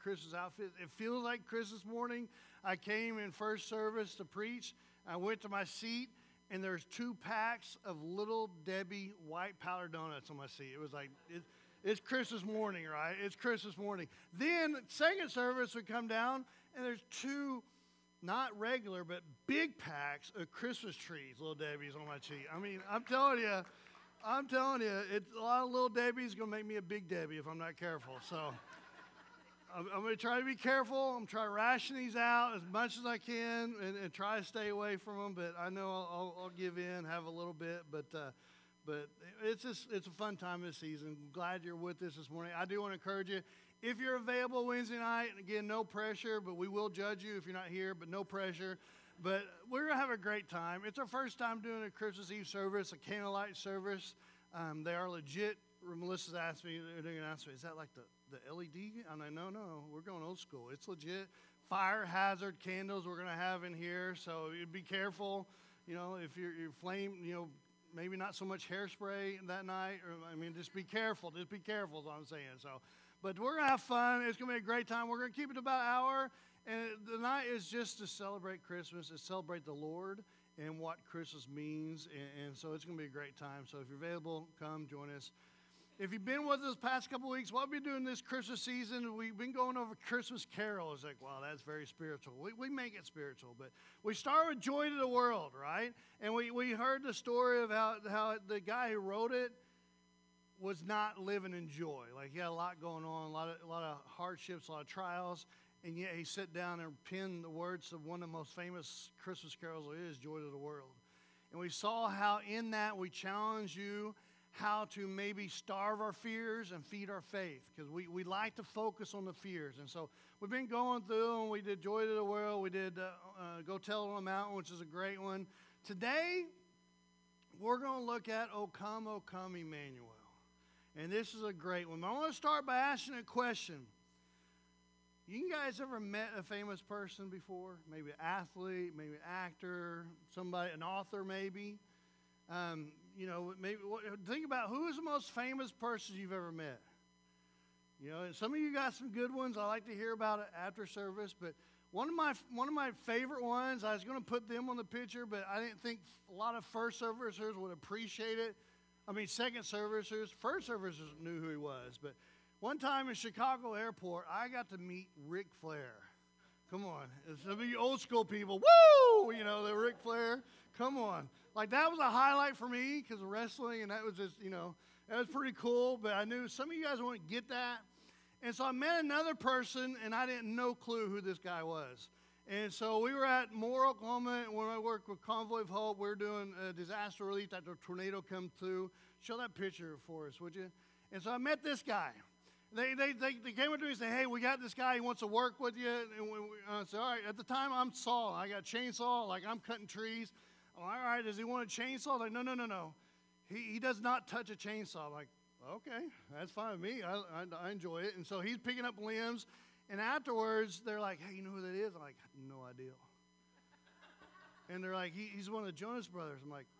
Christmas outfit. It feels like Christmas morning. I came in first service to preach. I went to my seat, and there's 2 packs of Little Debbie white powder donuts on my seat. It was like, it's Christmas morning, right? It's Christmas morning. Then second service would come down, and there's 2, not regular, but big packs of Christmas trees, Little Debbie's on my seat. I mean, I'm telling you, it's a lot of Little Debbie's going to make me a Big Debbie if I'm not careful. So I'm going to try to be careful. I'm going to try to ration these out as much as I can and try to stay away from them. But I know I'll give in, have a little bit. But it's a fun time this season. Glad you're with us this morning. I do want to encourage you. If you're available Wednesday night, and again, no pressure, but we will judge you if you're not here, but no pressure. But we're going to have a great time. It's our first time doing a Christmas Eve service, a candlelight service. They are legit. Melissa's asked me, they're going to ask me, is that like the LED? I'm like, no, we're going old school. It's legit. Fire hazard candles we're going to have in here, so be careful. You know, if your flame, you know, maybe not so much hairspray that night. Just be careful. Just be careful is what I'm saying. So, but we're going to have fun. It's going to be a great time. We're going to keep it about an hour. And the night is just to celebrate Christmas, to celebrate the Lord and what Christmas means. And so it's going to be a great time. So if you're available, come join us. If you've been with us the past couple of weeks, what we've been doing this Christmas season, we've been going over Christmas carols. Like, wow, that's very spiritual. We make it spiritual. But we start with Joy to the World, right? And we heard the story of how the guy who wrote it was not living in joy. Like, he had a lot going on, a lot of hardships, a lot of trials. And yet he sat down and penned the words of one of the most famous Christmas carols there is, Joy to the World. And we saw how in that we challenge you how to maybe starve our fears and feed our faith. Because we like to focus on the fears. And so we've been going through and we did Joy to the World. We did Go Tell It on the Mountain, which is a great one. Today, we're going to look at O Come, Emmanuel. And this is a great one. I want to start by asking a question. You guys ever met a famous person before? Maybe an athlete, maybe an actor, somebody, an author maybe. Think about who is the most famous person you've ever met. You know, and some of you got some good ones. I like to hear about it after service. But one of my favorite ones, I was going to put them on the picture, but I didn't think a lot of first servicers would appreciate it. Second servicers, first servicers knew who he was, but one time in Chicago Airport, I got to meet Ric Flair. Come on. Some of you old school people, woo! You know, the Ric Flair. Come on. Like, that was a highlight for me because of wrestling, and that was just, that was pretty cool. But I knew some of you guys wouldn't get that. And so I met another person, and I didn't no clue who this guy was. And so we were at Moore, Oklahoma, and when I worked with Convoy of Hope, we were doing disaster relief after a tornado come through. Show that picture for us, would you? And so I met this guy. They came up to me and said, hey, we got this guy. He wants to work with you. And I said, all right. At the time, I'm sawing. I got a chainsaw. Like, I'm cutting trees. Oh, all right. Does he want a chainsaw? Like, no. He does not touch a chainsaw. I'm like, okay, that's fine with me. I enjoy it. And so he's picking up limbs. And afterwards, they're like, hey, you know who that is? I'm like, no idea. And they're like, he's one of the Jonas Brothers. I'm like,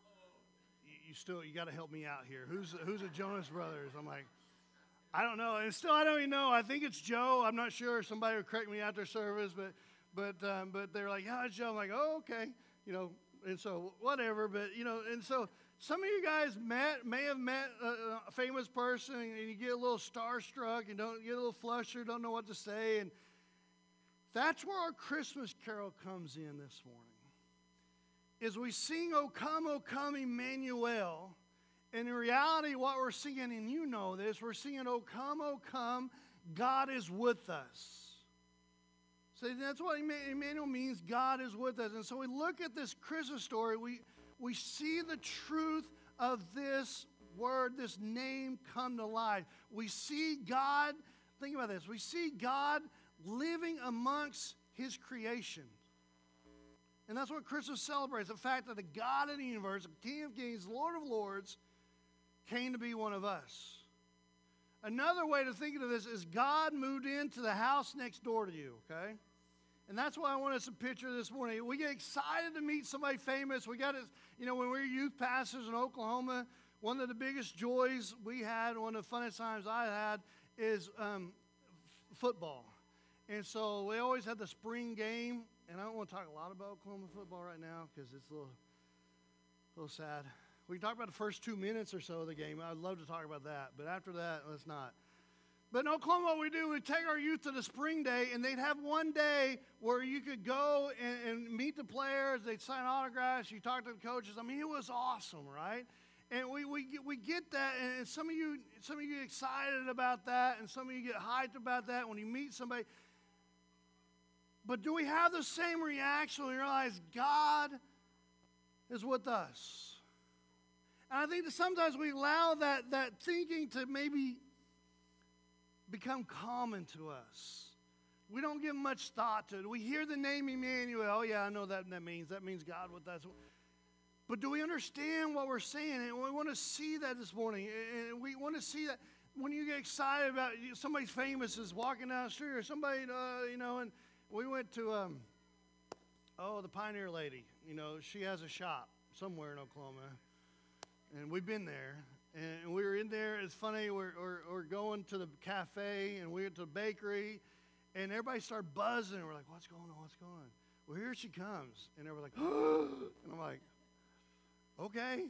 you got to help me out here. Who's the Jonas Brothers? I'm like, I don't know. And still, I don't even know. I think it's Joe. I'm not sure. Somebody would correct me after service. But they're like, yeah, it's Joe. I'm like, oh, okay. And so whatever. But, and so some of you guys may have met a famous person, and you get a little starstruck and don't get a little flustered, don't know what to say. And that's where our Christmas carol comes in this morning. As we sing, O come, Emmanuel. And in reality, what we're singing, and you know this, we're singing, O come, God is with us. So that's what Emmanuel means, God is with us. And so we look at this Christmas story, we see the truth of this word, this name come to life. We see God, think about this, we see God living amongst his creation. And that's what Christmas celebrates, the fact that the God of the universe, the King of Kings, Lord of Lords, came to be one of us. Another way to think of this is God moved into the house next door to you, okay? And that's why I want us to picture this morning. We get excited to meet somebody famous. We got it, when we were youth pastors in Oklahoma, one of the biggest joys we had, one of the funnest times I had, is football. And so we always had the spring game. And I don't want to talk a lot about Oklahoma football right now because it's a little sad. We can talk about the first 2 minutes or so of the game. I'd love to talk about that. But after that, let's not. But in Oklahoma, what we do, we take our youth to the spring day, and they'd have one day where you could go and meet the players. They'd sign autographs. You talk to the coaches. I mean, it was awesome, right? And we get that, and some of you get excited about that, and some of you get hyped about that when you meet somebody. But do we have the same reaction when we realize God is with us? And I think that sometimes we allow that thinking to maybe become common to us. We don't give much thought to it. We hear the name Emmanuel. Oh, yeah, I know that means. That means God with us. But do we understand what we're saying? And we want to see that this morning. And we want to see that when you get excited about somebody famous is walking down the street or somebody, and we went to, the Pioneer Lady. She has a shop somewhere in Oklahoma. And we've been there. And we were in there. It's funny. We're going to the cafe, and we went to the bakery. And everybody started buzzing. And we're like, what's going on? What's going on? Well, here she comes. And everybody's like, oh. And I'm like, okay.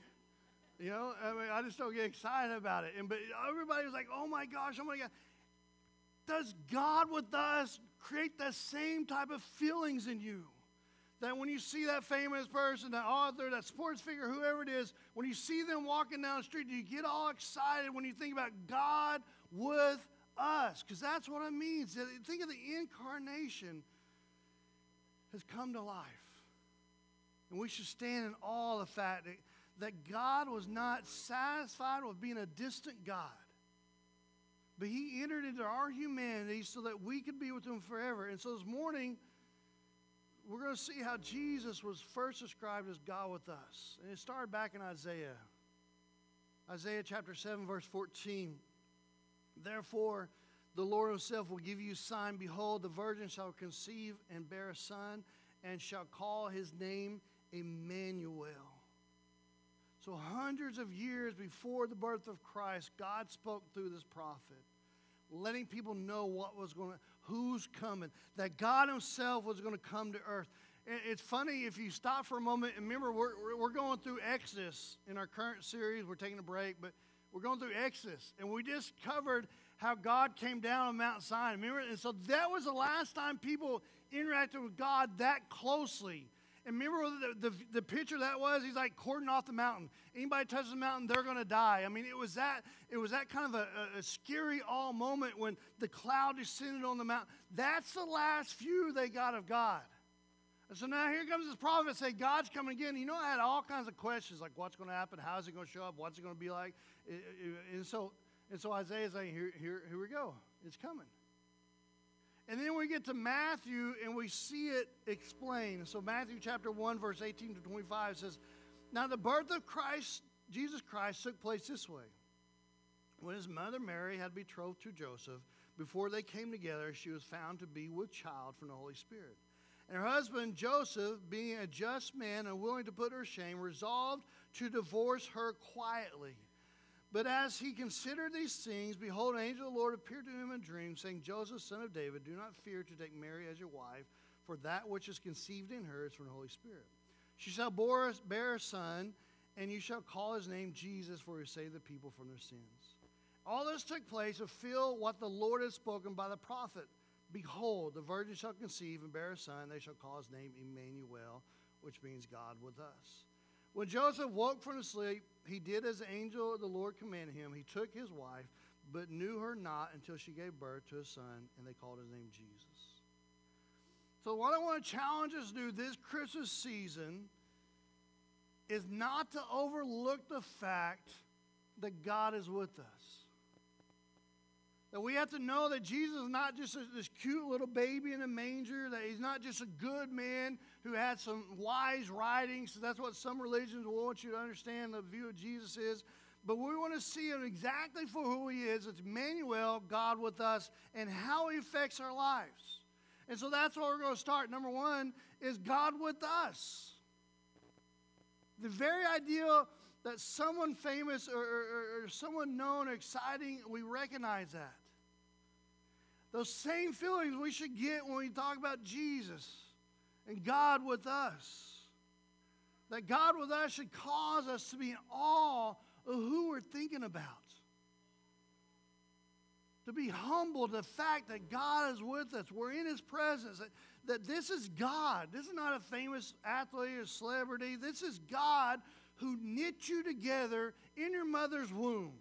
I just don't get excited about it. But everybody was like, oh, my gosh. Oh, my God. Does God with us create that same type of feelings in you? That when you see that famous person, that author, that sports figure, whoever it is, when you see them walking down the street, do you get all excited when you think about God with us? Because that's what it means. Think of the incarnation has come to life. And we should stand in awe of the fact that God was not satisfied with being a distant God. But he entered into our humanity so that we could be with him forever. And so this morning, we're going to see how Jesus was first described as God with us. And it started back in Isaiah. Isaiah chapter 7, verse 14. Therefore, the Lord himself will give you a sign. Behold, the virgin shall conceive and bear a son, and shall call his name Emmanuel. So hundreds of years before the birth of Christ, God spoke through this prophet, letting people know who's coming, that God himself was going to come to earth. It's funny if you stop for a moment, and remember we're going through Exodus in our current series. We're taking a break, but we're going through Exodus, and we just covered how God came down on Mount Sinai. Remember, and so that was the last time people interacted with God that closely. And remember the picture that was? He's like cordon off the mountain. Anybody touches the mountain, they're going to die. I mean, it was that kind of a scary awe moment when the cloud descended on the mountain. That's the last view they got of God. And so now here comes this prophet saying, God's coming again. I had all kinds of questions like, what's going to happen? How is it going to show up? What's it going to be like? And so Isaiah's saying, here we go. It's coming. And then we get to Matthew, and we see it explained. So Matthew chapter 1, verse 18 to 25 says, now the birth of Christ, Jesus Christ, took place this way. When his mother Mary had betrothed to Joseph, before they came together, she was found to be with child from the Holy Spirit. And her husband Joseph, being a just man and willing to put her to shame, resolved to divorce her quietly. But as he considered these things, behold, an angel of the Lord appeared to him in a dream, saying, Joseph, son of David, do not fear to take Mary as your wife, for that which is conceived in her is from the Holy Spirit. She shall bear a son, and you shall call his name Jesus, for he will save the people from their sins. All this took place to fulfill what the Lord had spoken by the prophet. Behold, the virgin shall conceive and bear a son, they shall call his name Emmanuel, which means God with us. When Joseph woke from his sleep, he did as the angel of the Lord commanded him. He took his wife, but knew her not until she gave birth to a son, and they called his name Jesus. So what I want to challenge us to do this Christmas season is not to overlook the fact that God is with us. That we have to know that Jesus is not just this cute little baby in a manger, that he's not just a good man who had some wise writings. So that's what some religions will want you to understand the view of Jesus is. But we want to see him exactly for who he is. It's Emmanuel, God with us, and how he affects our lives. And so that's where we're going to start. Number one is God with us. The very idea that someone famous or someone known or exciting, we recognize that. Those same feelings we should get when we talk about Jesus and God with us. That God with us should cause us to be in awe of who we're thinking about. To be humble to the fact that God is with us. We're in His presence. That this is God. This is not a famous athlete or celebrity. This is God who knit you together in your mother's womb.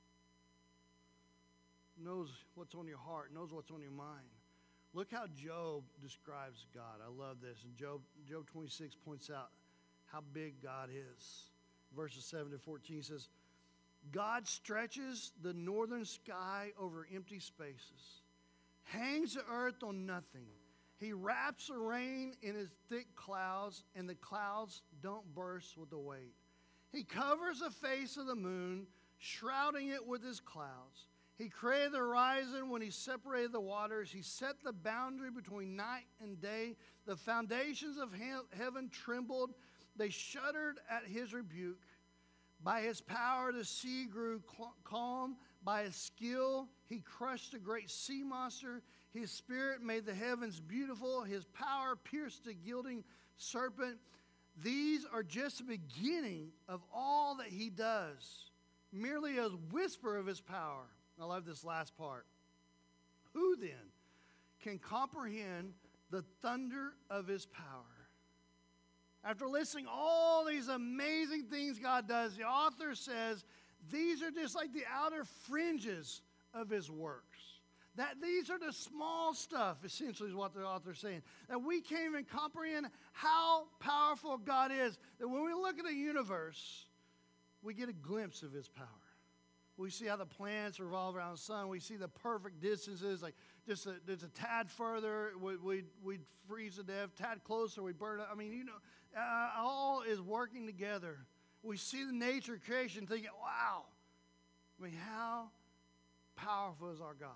Knows what's on your heart, knows what's on your mind. Look how Job describes God. I love this. And Job 26 points out how big God is. Verses 7 to 14 says, God stretches the northern sky over empty spaces, hangs the earth on nothing. He wraps the rain in His thick clouds, and the clouds don't burst with the weight. He covers the face of the moon, shrouding it with His clouds. He created the horizon when He separated the waters. He set the boundary between night and day. The foundations of heaven trembled. They shuddered at His rebuke. By His power, the sea grew calm. By His skill, He crushed the great sea monster. His spirit made the heavens beautiful. His power pierced the gilding serpent. These are just the beginning of all that He does. Merely a whisper of His power. I love this last part. Who then can comprehend the thunder of His power? After listing all these amazing things God does, the author says these are just like the outer fringes of His works. That these are the small stuff, essentially, is what the author is saying. That we can't even comprehend how powerful God is. That when we look at the universe, we get a glimpse of His power. We see how the planets revolve around the sun. We see the perfect distances, like just a tad further, we'd freeze to death. Tad closer, we'd burn up. I mean, all is working together. We see the nature of creation thinking, wow. I mean, how powerful is our God?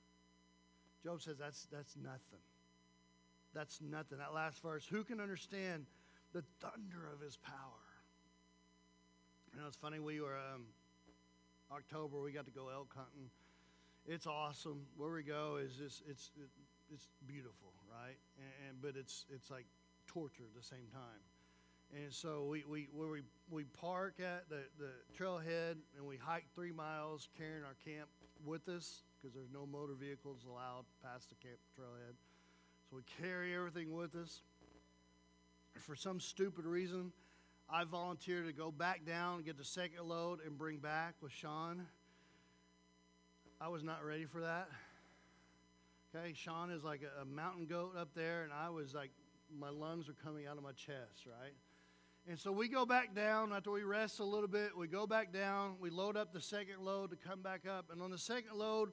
Job says that's nothing. That's nothing. That last verse, who can understand the thunder of His power? You know, it's funny, we were... October, we got to go elk hunting. It's awesome. Where we go is just it's beautiful, right? But it's like torture at the same time. And so we park at the trailhead and we hike 3 miles carrying our camp with us because there's no motor vehicles allowed past the camp trailhead. So we carry everything with us. For some stupid reason, I volunteered to go back down, get the second load, and bring back with Sean. I was not ready for that. Okay, Sean is like a mountain goat up there, and I was like, my lungs are coming out of my chest, right? And so we go back down after we rest a little bit. We go back down. We load up the second load to come back up. And on the second load,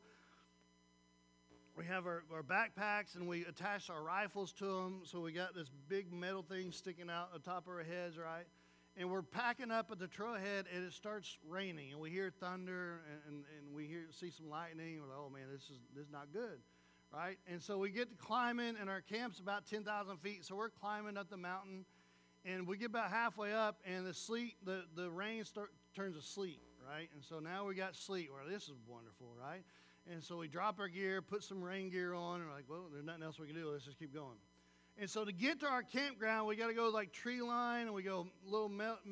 we have our backpacks, and we attach our rifles to them. So we got this big metal thing sticking out the top of our heads, right? And we're packing up at the trailhead, and it starts raining, and we hear thunder, and we see some lightning. We're like, oh man, this is not good, right? And so we get to climbing, and our camp's about 10,000 feet. So we're climbing up the mountain, and we get about halfway up, and the rain turns to sleet, right? And so now we got sleet. Well, this is wonderful, right? And so we drop our gear, put some rain gear on, and we're like, well, there's nothing else we can do. Let's just keep going. And so to get to our campground, we got to go like tree line, and we go little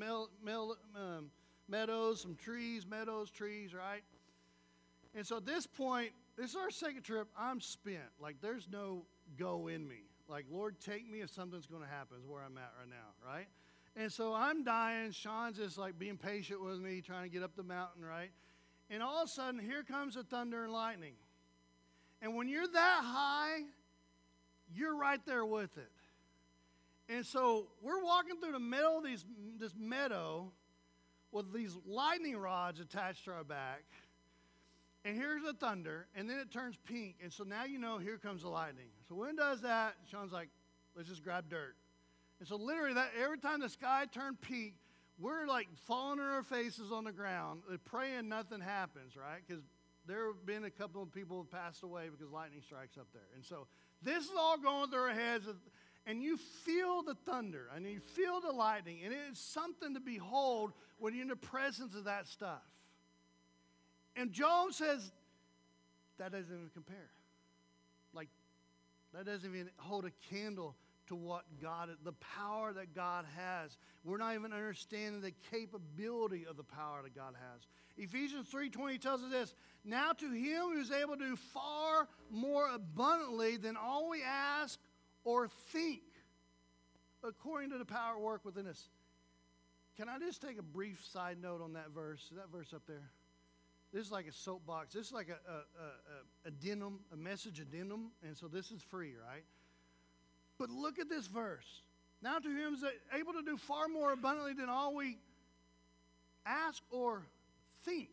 meadows, some trees, trees, right? And so at this point, this is our second trip. I'm spent. Like, there's no go in me. Like, Lord, take me if something's going to happen is where I'm at right now, right? And so I'm dying. Sean's just like being patient with me, trying to get up the mountain, right? And all of a sudden, here comes the thunder and lightning. And when you're that high, you're right there with it. And so we're walking through the middle of this meadow with these lightning rods attached to our back. And here's the thunder, and then it turns pink. And so now you know here comes the lightning. So when it does that, Sean's like, let's just grab dirt. And so literally that every time the sky turned pink, we're like falling on our faces on the ground, praying nothing happens, right? Because there have been a couple of people who have passed away because lightning strikes up there. And so this is all going through our heads, and you feel the thunder, and you feel the lightning, and it is something to behold when you're in the presence of that stuff. And Job says, that doesn't even compare. Like, that doesn't even hold a candle to what God, the power that God has. We're not even understanding the capability of the power that God has. Ephesians 3:20 tells us this: now to him who is able to do far more abundantly than all we ask or think, according to the power at work within us. Can I just take a brief side note on that verse? Is that verse up there? This is like a soapbox. This is like a addendum, a message addendum, and so this is free, right? But look at this verse. Now to him is able to do far more abundantly than all we ask or think.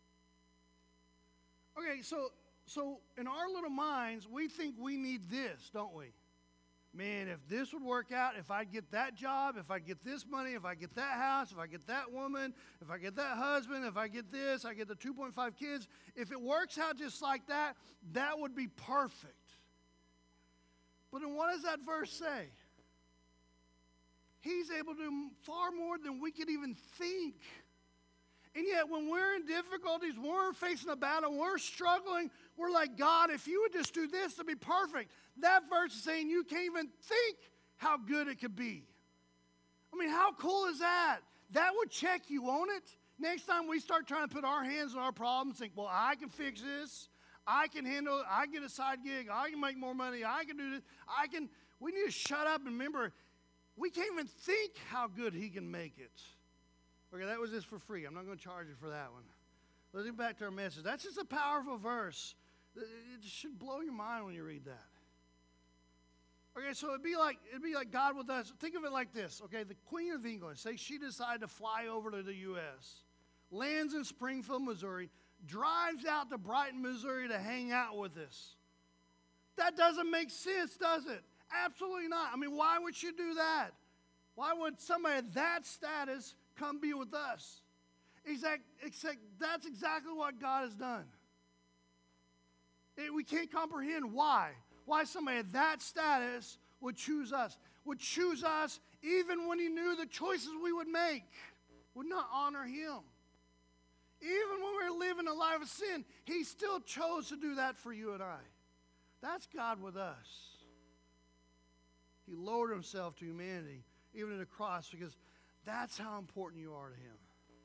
Okay, so in our little minds, we think we need this, don't we? Man, if this would work out, if I get that job, if I get this money, if I get that house, if I get that woman, if I get that husband, if I get this, I get the 2.5 kids, if it works out just like that, that would be perfect. But then what does that verse say? He's able to do far more than we could even think. And yet when we're in difficulties, when we're facing a battle, when we're struggling, we're like, God, if you would just do this to be perfect. That verse is saying you can't even think how good it could be. I mean, how cool is that? That would check you, won't it? Next time we start trying to put our hands on our problems, think, well, I can fix this. I can handle it. I can get a side gig. I can make more money. I can do this. We need to shut up and remember, we can't even think how good he can make it. Okay, that was just for free. I'm not going to charge you for that one. Let's get back to our message. That's just a powerful verse. It should blow your mind when you read that. Okay, so it'd be like God with us. Think of it like this. Okay, the Queen of England, say she decided to fly over to the U.S., lands in Springfield, Missouri, drives out to Brighton, Missouri to hang out with us. That doesn't make sense, does it? Absolutely not. I mean, why would she do that? Why would somebody of that status come be with us? Except that's exactly what God has done. We can't comprehend why. Why somebody of that status would choose us even when he knew the choices we would make would not honor him. Even when we were living a life of sin, he still chose to do that for you and I. That's God with us. He lowered himself to humanity, even at the cross, because that's how important you are to him.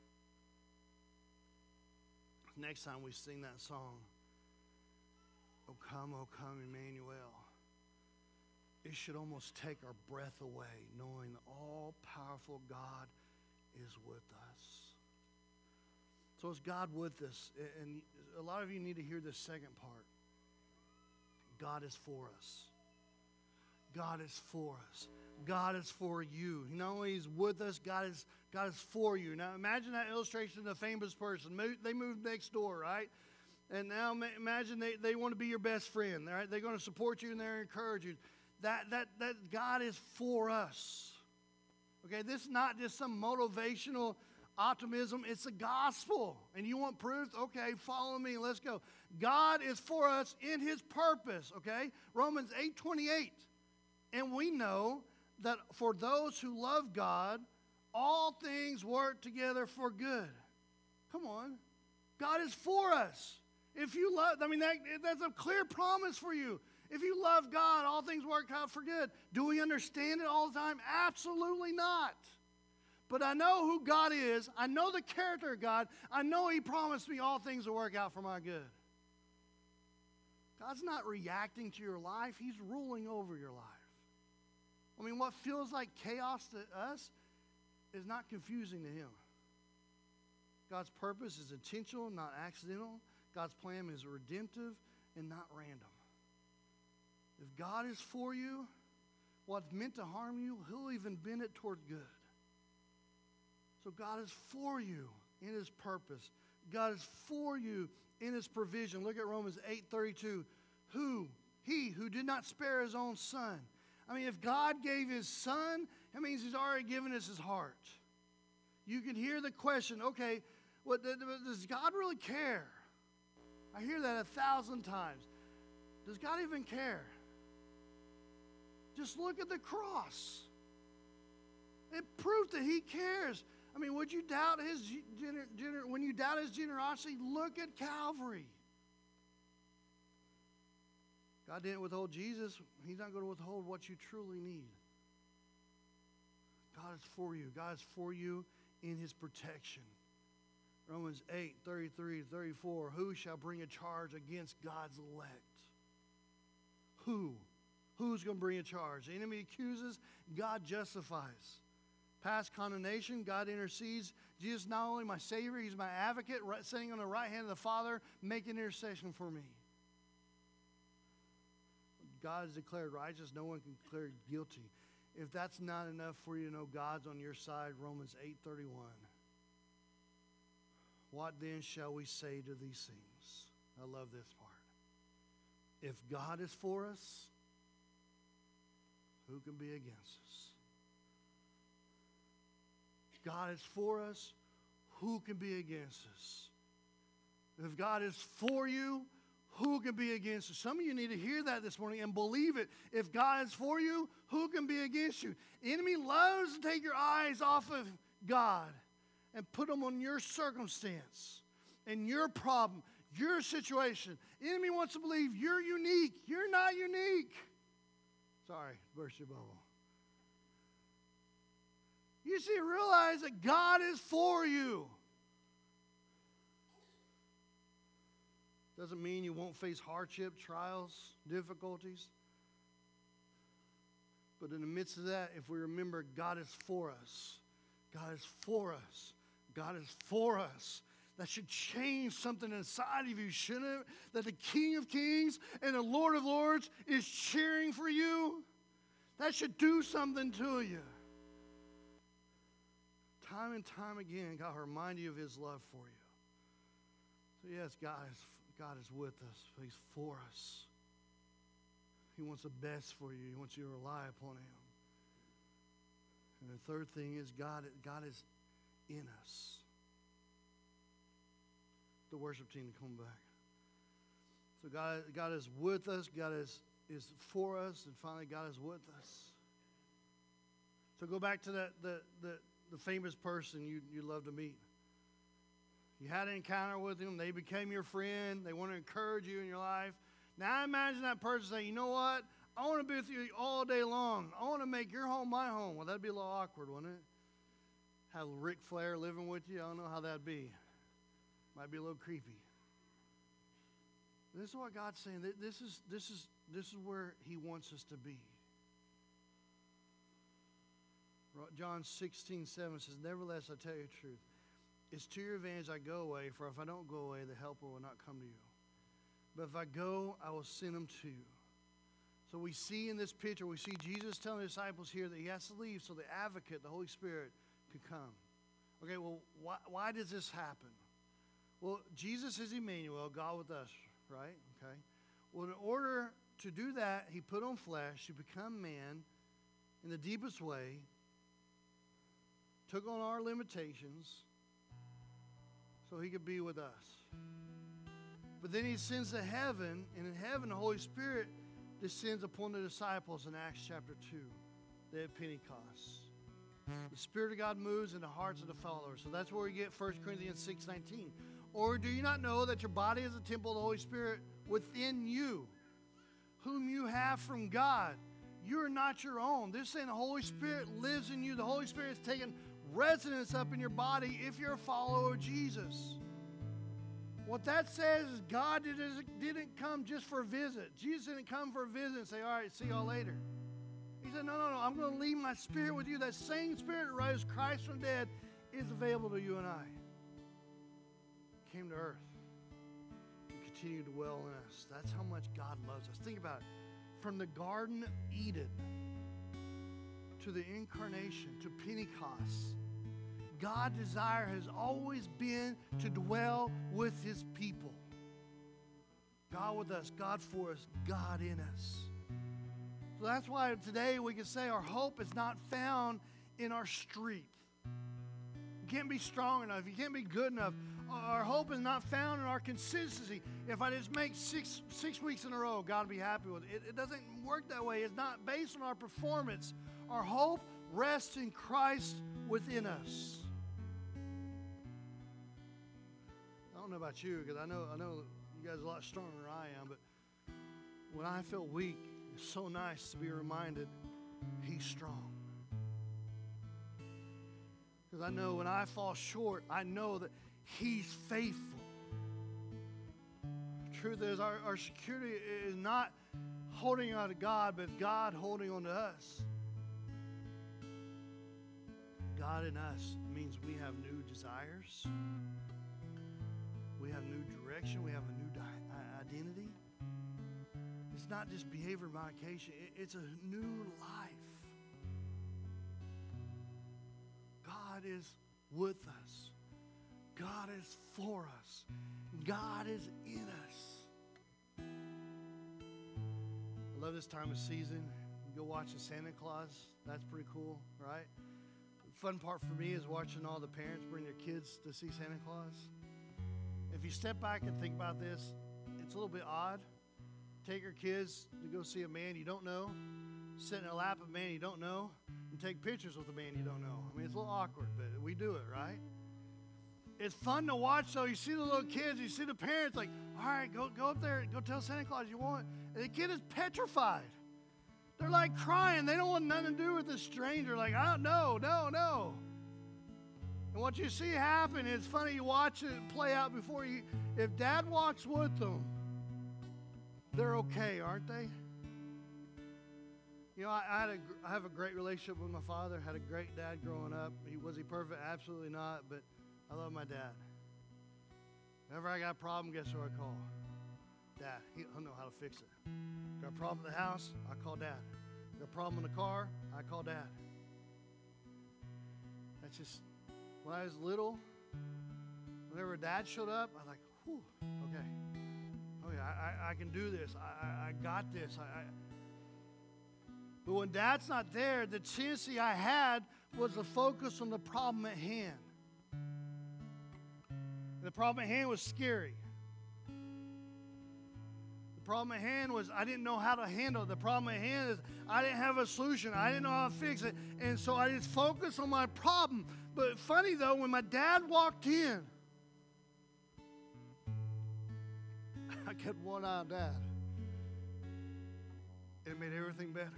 Next time we sing that song, O come, Emmanuel, it should almost take our breath away, knowing the all-powerful God is with us. So is God with us? And a lot of you need to hear this second part. God is for us. God is for us. God is for you. Not only is with us, God is for you. Now imagine that illustration of a famous person. They moved next door, right? And now imagine they want to be your best friend. Right? They're going to support you and they're encourage you. That God is for us. Okay, this is not just some motivational optimism. It's the gospel. And you want proof? Okay, follow me. Let's go. God is for us in his purpose. Okay, Romans 8:28. And we know that for those who love God, all things work together for good. Come on. God is for us. If you love, that's a clear promise for you. If you love God, all things work out for good. Do we understand it all the time? Absolutely not. But I know who God is. I know the character of God. I know he promised me all things will work out for my good. God's not reacting to your life. He's ruling over your life. I mean, what feels like chaos to us is not confusing to him. God's purpose is intentional, not accidental. God's plan is redemptive and not random. If God is for you, what's meant to harm you, he'll even bend it toward good. So God is for you in his purpose. God is for you in his provision. Look at Romans 8:32. He who did not spare his own son. I mean, if God gave his son, that means he's already given us his heart. You can hear the question, okay, does God really care? I hear that 1,000 times. Does God even care? Just look at the cross. It proved that he cares. I mean, would you doubt when you doubt his generosity, look at Calvary. God didn't withhold Jesus. He's not going to withhold what you truly need. God is for you. God is for you in his protection. Romans 8, 33, 34. Who shall bring a charge against God's elect? Who? Who's going to bring a charge? The enemy accuses, God justifies. Past condemnation, God intercedes. Jesus not only my Savior, he's my advocate, sitting on the right hand of the Father, making intercession for me. God is declared righteous. No one can declare guilty. If that's not enough for you to know God's on your side, Romans 8:31. What then shall we say to these things? I love this part. If God is for us, who can be against us? If God is for us, who can be against us? If God is for you, who can be against you? Some of you need to hear that this morning and believe it. If God is for you, who can be against you? The enemy loves to take your eyes off of God and put them on your circumstance and your problem, your situation. The enemy wants to believe you're unique. You're not unique. Sorry, burst your bubble. You see, realize that God is for you. Doesn't mean you won't face hardship, trials, difficulties. But in the midst of that, if we remember God is for us, God is for us, God is for us, that should change something inside of you, shouldn't it? That the King of Kings and the Lord of Lords is cheering for you. That should do something to you. Time and time again, God will remind you of his love for you. So yes, God is with us. He's for us. He wants the best for you. He wants you to rely upon him. And the third thing is God is in us. The worship team to come back. So God is with us. God is for us. And finally, God is with us. So go back to the famous person you love to meet. You had an encounter with them. They became your friend. They want to encourage you in your life. Now imagine that person saying, you know what? I want to be with you all day long. I want to make your home my home. Well, that'd be a little awkward, wouldn't it? Have Ric Flair living with you? I don't know how that'd be. Might be a little creepy. This is what God's saying. This is where he wants us to be. John 16:7 says, nevertheless, I tell you the truth. It's to your advantage I go away, for if I don't go away, the helper will not come to you. But if I go, I will send him to you. So we see in this picture, we see Jesus telling the disciples here that he has to leave so the advocate, the Holy Spirit, could come. Okay, well, why does this happen? Well, Jesus is Emmanuel, God with us, right? Okay. Well, in order to do that, he put on flesh, he become man in the deepest way, took on our limitations, so he could be with us. But then he ascends to heaven, and in heaven the Holy Spirit descends upon the disciples in Acts chapter 2, day of Pentecost. The Spirit of God moves in the hearts of the followers. So that's where we get 1 Corinthians 6:19. Or do you not know that your body is a temple of the Holy Spirit within you, whom you have from God? You are not your own. This saying the Holy Spirit lives in you. The Holy Spirit is taking residence up in your body if you're a follower of Jesus. What that says is God didn't come just for a visit. Jesus didn't come for a visit and say, all right, see y'all later. He said, no, I'm going to leave my Spirit with you. That same Spirit that rose Christ from the dead is available to you and I. He came to earth and continued to dwell in us. That's how much God loves us. Think about it. From the Garden of Eden to the incarnation to Pentecost, God's desire has always been to dwell with his people. God with us, God for us, God in us. So that's why today we can say our hope is not found in our strength. You can't be strong enough. You can't be good enough. Our hope is not found in our consistency. If I just make six weeks in a row, God will be happy with it. It doesn't work that way. It's not based on our performance. Our hope rests in Christ within us. I don't know about you, because I know you guys are a lot stronger than I am, but when I feel weak, it's so nice to be reminded He's strong. Because I know when I fall short, I know that He's faithful. The truth is, our security is not holding on to God, but God holding on to us. God in us means we have new desires. We have new direction. We have a new identity. It's not just behavior modification. It's a new life. God is with us. God is for us. God is in us. I love this time of season. You go watch the Santa Claus. That's pretty cool, right? The fun part for me is watching all the parents bring their kids to see Santa Claus. If you step back and think about this, it's a little bit odd. Take your kids to go see a man you don't know, sit in a lap of a man you don't know, and take pictures with a man you don't know. I mean, it's a little awkward, but we do it, right? It's fun to watch, though. You see the little kids, you see the parents like, all right, go up there, go tell Santa Claus you want. And the kid is petrified. They're like crying. They don't want nothing to do with this stranger. Like, oh, no. And what you see happen, it's funny, you watch it play out before you. If dad walks with them, they're okay, aren't they? You know, I have a great relationship with my father. Had a great dad growing up. Was he perfect? Absolutely not. But I love my dad. Whenever I got a problem, guess who I call? Dad. He'll know how to fix it. Got a problem in the house? I call Dad. Got a problem in the car? I call Dad. That's just, when I was little, whenever Dad showed up, I was like, whew, okay. Oh yeah, I can do this. I got this. But when Dad's not there, the tendency I had was to focus on the problem at hand. And the problem at hand was scary. The problem at hand was I didn't know how to handle it. The problem at hand is I didn't have a solution. I didn't know how to fix it. And so I just focused on my problem. But funny though, when my dad walked in, I kept one eye on Dad. It made everything better.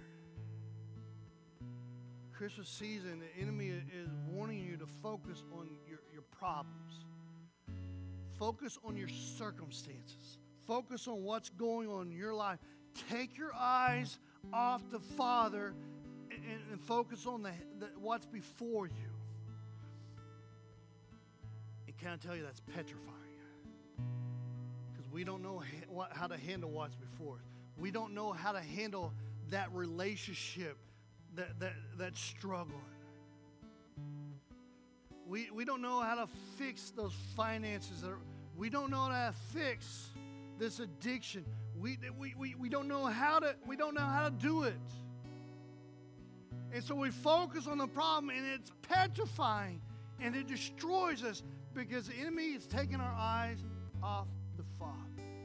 Christmas season, the enemy is wanting you to focus on your problems. Focus on your circumstances. Focus on what's going on in your life. Take your eyes off the Father and focus on what's before you. And can I tell you that's petrifying? Because we don't know how to handle what's before us. We don't know how to handle that relationship that's struggling. We don't know how to fix those finances. We don't know how to fix this addiction. We don't know how to do it. And so we focus on the problem, and it's petrifying, and it destroys us because the enemy is taking our eyes off the Father.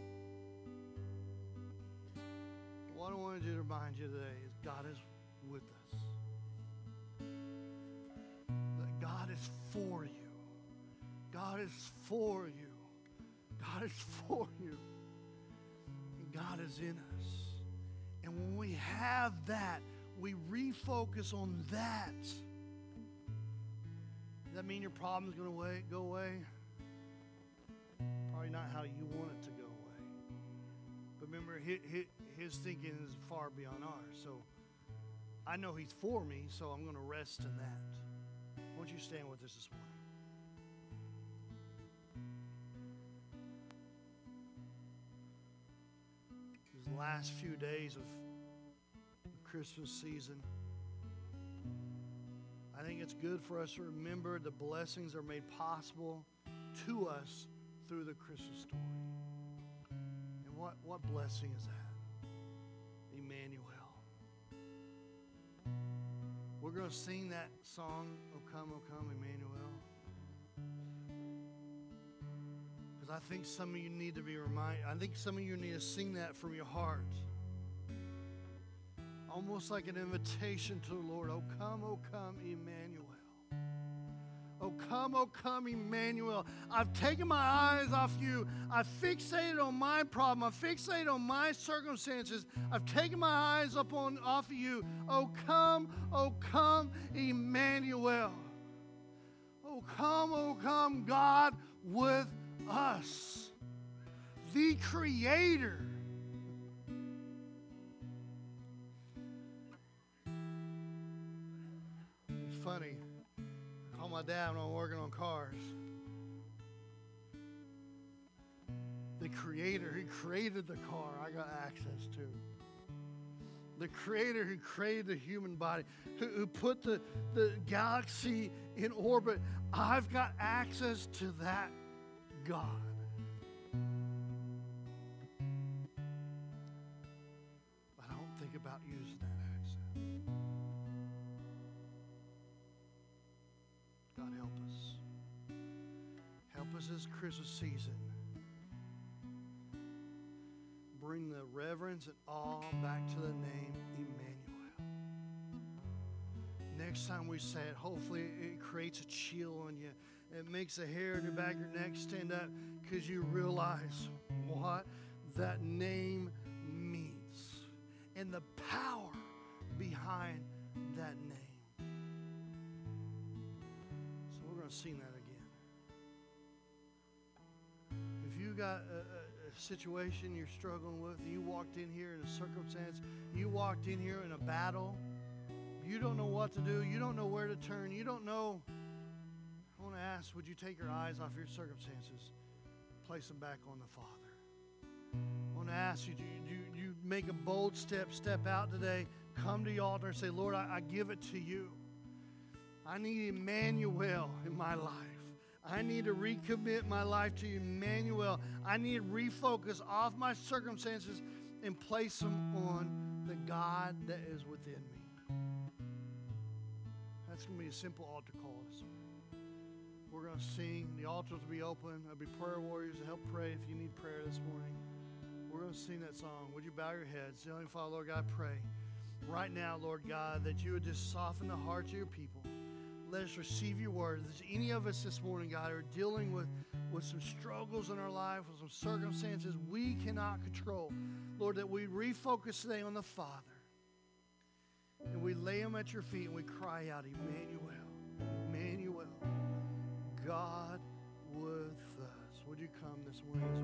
What I wanted to remind you today is God is with us. That God is for you. God is for you. God is for you. And God is in us. And when we have that, we refocus on that. Does that mean your problem's going to go away? Probably not how you want it to go away. But remember, his thinking is far beyond ours. So I know He's for me, so I'm going to rest in that. Won't you stand with us this morning? These last few days of the Christmas season, I think it's good for us to remember the blessings that are made possible to us through the Christmas story. And what blessing is that? Emmanuel. We're going to sing that song, O come, Emmanuel. Because I think some of you need to be reminded. I think some of you need to sing that from your heart. Almost like an invitation to the Lord. O come, Emmanuel. oh come, Emmanuel. I've taken my eyes off you. I've fixated on my problem. I've fixated on my circumstances. I've taken my eyes off of you. Oh come, Emmanuel. Oh come, God with us. The Creator. It's funny. I call my dad when I'm working on cars. The Creator who created the car, I got access to. The Creator who created the human body, who put the galaxy in orbit, I've got access to that God. But I don't think about using that access. God, help us. Help us this Christmas season. Bring the reverence and awe back to the name Emmanuel. Next time we say it, hopefully it creates a chill on you. It makes the hair on the back of your neck stand up because you realize what that name means and the power behind that name. So we're going to sing that again. If you got a situation you're struggling with, you walked in here in a circumstance, you walked in here in a battle, you don't know what to do, you don't know where to turn, you don't know, I want to ask, would you take your eyes off your circumstances, place them back on the Father? I want to ask you, you make a bold step out today, come to the altar and say, Lord, I give it to you. I need Emmanuel in my life. I need to recommit my life to you, Emmanuel. I need to refocus off my circumstances and place them on the God that is within me. That's going to be a simple altar call this morning. We're going to sing. The altars will be open. There'll be prayer warriors to help pray if you need prayer this morning. We're going to sing that song. Would you bow your heads? Heavenly Father, Lord God, I pray right now, Lord God, that you would just soften the hearts of your people. Let us receive your word. If there's any of us this morning, God, who are dealing with some struggles in our life, with some circumstances we cannot control, Lord, that we refocus today on the Father. And we lay them at your feet and we cry out, Emmanuel, Emmanuel, God with us. Would you come this morning?